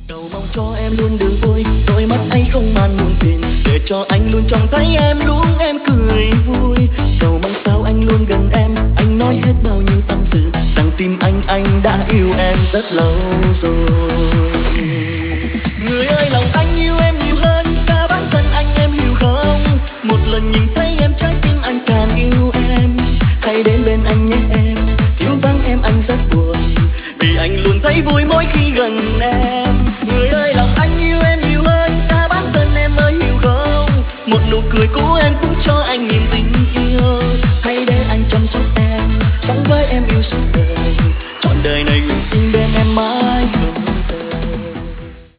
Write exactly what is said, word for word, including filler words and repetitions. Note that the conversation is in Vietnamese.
Cầu mong cho em luôn được vui, đôi mắt anh không màn muộn phiền, để cho anh luôn trông thấy em lúc em cười vui. Cầu mong sao anh luôn gần em, anh nói hết bao nhiêu tâm sự, rằng tim anh anh đã yêu em rất lâu rồi. Người ơi lòng anh yêu em nhiều hơn cả bản thân anh, em hiểu không? Một lần nhìn thấy em trái tim anh càng yêu em. Hãy đến bên anh nhé em, thiếu vắng em anh rất buồn, vì anh luôn thấy vui mỗi khi gần em. Người ơi lòng anh yêu em nhiều hơn cả bản thân em ơi hiểu không? Một nụ cười của em